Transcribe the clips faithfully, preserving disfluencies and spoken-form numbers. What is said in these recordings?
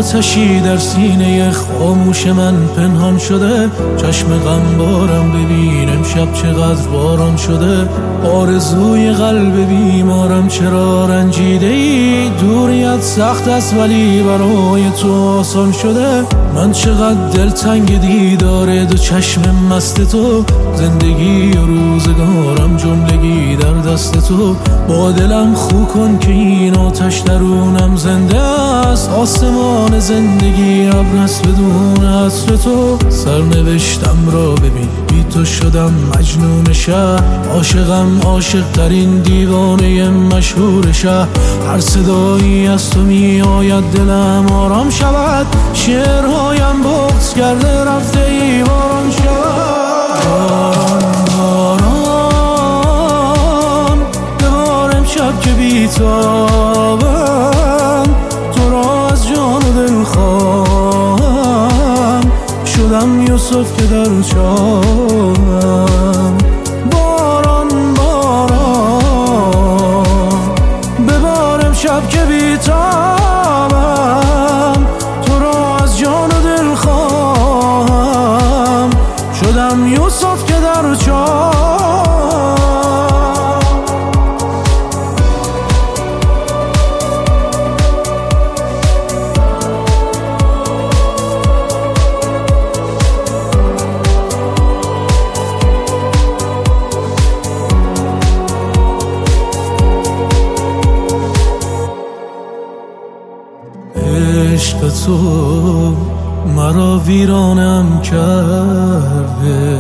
آتشی در سینه خاموش من پنهان شده. چشم غم بارم ببین امشب چقدر باران شده. آرزوی قلب بیمارم چرا رنجیده ای؟ دوریت سخت است ولی برای تو آسان شده. من چقدر دلتنگ دیدار دو چشم مست تو. زندگی و روزگارم جملگی در دست تو. با دلم خو کن که این آتش درونم زنده است. آسمان زندگی ابر است بدون عطر تو. سرنوشتم را ببین بی تو شدم مجنون شهر. عاشقم عاشق ترین دیوانه مشهور شهر. هر صدایی از تو می آید دلم آرام شود. شعرهایم بغض کرده رفته ای باران شود. باران ببار امشب که بیتابم. تو را از جان و دل خواهم. شدم یوسف که در چاهم. باران باران ببار امشب که بیتابم. تو را از جان و دل خواهم. شدم یوسف که در چاهم. عشق تو مرا ویرانم کرده.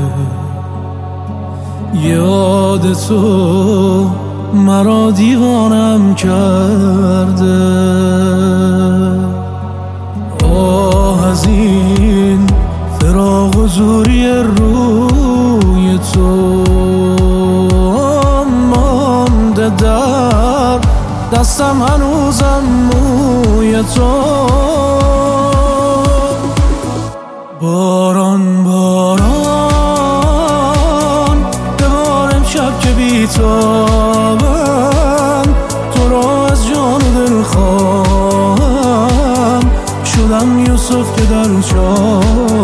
یاد تو مرا دیوانم کرده. آه از این فراق و زوری روی تو. مانده در دستم هنوزم موی تو. باران باران ببار امشب که بیتابم. تو را از جان و دل خواهم. شدم یوسف که در چاه.